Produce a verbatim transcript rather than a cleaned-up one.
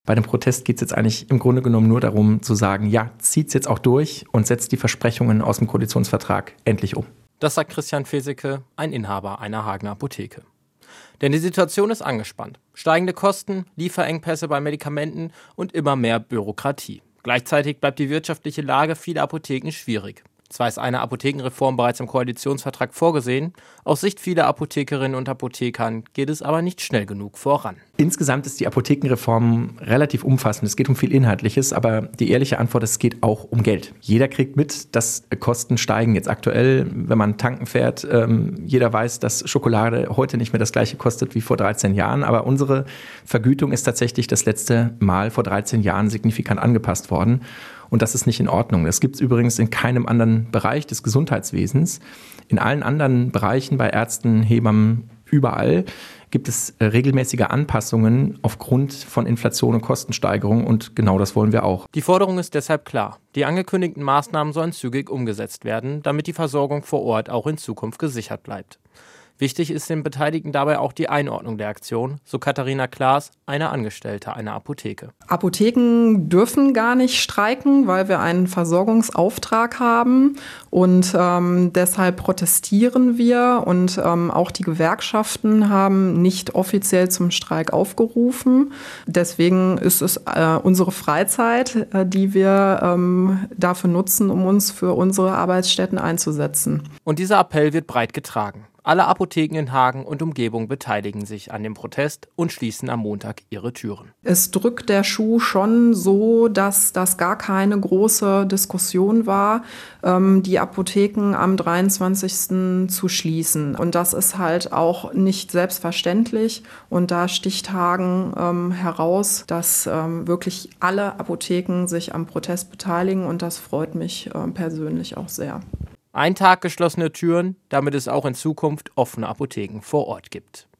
Bei dem Protest geht es jetzt eigentlich im Grunde genommen nur darum zu sagen, ja, zieht's jetzt auch durch und setzt die Versprechungen aus dem Koalitionsvertrag endlich um. Das sagt Christian Feseke, ein Inhaber einer Hagener Apotheke. Denn die Situation ist angespannt. Steigende Kosten, Lieferengpässe bei Medikamenten und immer mehr Bürokratie. Gleichzeitig bleibt die wirtschaftliche Lage vieler Apotheken schwierig. Zwar ist eine Apothekenreform bereits im Koalitionsvertrag vorgesehen, aus Sicht vieler Apothekerinnen und Apothekern geht es aber nicht schnell genug voran. Insgesamt ist die Apothekenreform relativ umfassend. Es geht um viel Inhaltliches, aber die ehrliche Antwort ist, es geht auch um Geld. Jeder kriegt mit, dass Kosten steigen. Jetzt aktuell, wenn man tanken fährt, ähm, jeder weiß, dass Schokolade heute nicht mehr das gleiche kostet wie vor dreizehn Jahren. Aber unsere Vergütung ist tatsächlich das letzte Mal vor dreizehn Jahren signifikant angepasst worden. Und das ist nicht in Ordnung. Das gibt es übrigens in keinem anderen Bereich des Gesundheitswesens. In allen anderen Bereichen, bei Ärzten, Hebammen, überall gibt es regelmäßige Anpassungen aufgrund von Inflation und Kostensteigerung. Und genau das wollen wir auch. Die Forderung ist deshalb klar. Die angekündigten Maßnahmen sollen zügig umgesetzt werden, damit die Versorgung vor Ort auch in Zukunft gesichert bleibt. Wichtig ist den Beteiligten dabei auch die Einordnung der Aktion, so Katharina Klaas, eine Angestellte einer Apotheke. Apotheken dürfen gar nicht streiken, weil wir einen Versorgungsauftrag haben und ähm, deshalb protestieren wir und ähm, auch die Gewerkschaften haben nicht offiziell zum Streik aufgerufen. Deswegen ist es äh, unsere Freizeit, äh, die wir ähm, dafür nutzen, um uns für unsere Arbeitsstätten einzusetzen. Und dieser Appell wird breit getragen. Alle Apotheken in Hagen und Umgebung beteiligen sich an dem Protest und schließen am Montag ihre Türen. Es drückt der Schuh schon so, dass das gar keine große Diskussion war, ähm, die Apotheken am dreiundzwanzigsten zu schließen. Und das ist halt auch nicht selbstverständlich. Und da sticht Hagen ähm, heraus, dass ähm, wirklich alle Apotheken sich am Protest beteiligen. Und das freut mich äh, persönlich auch sehr. Ein Tag geschlossene Türen, damit es auch in Zukunft offene Apotheken vor Ort gibt.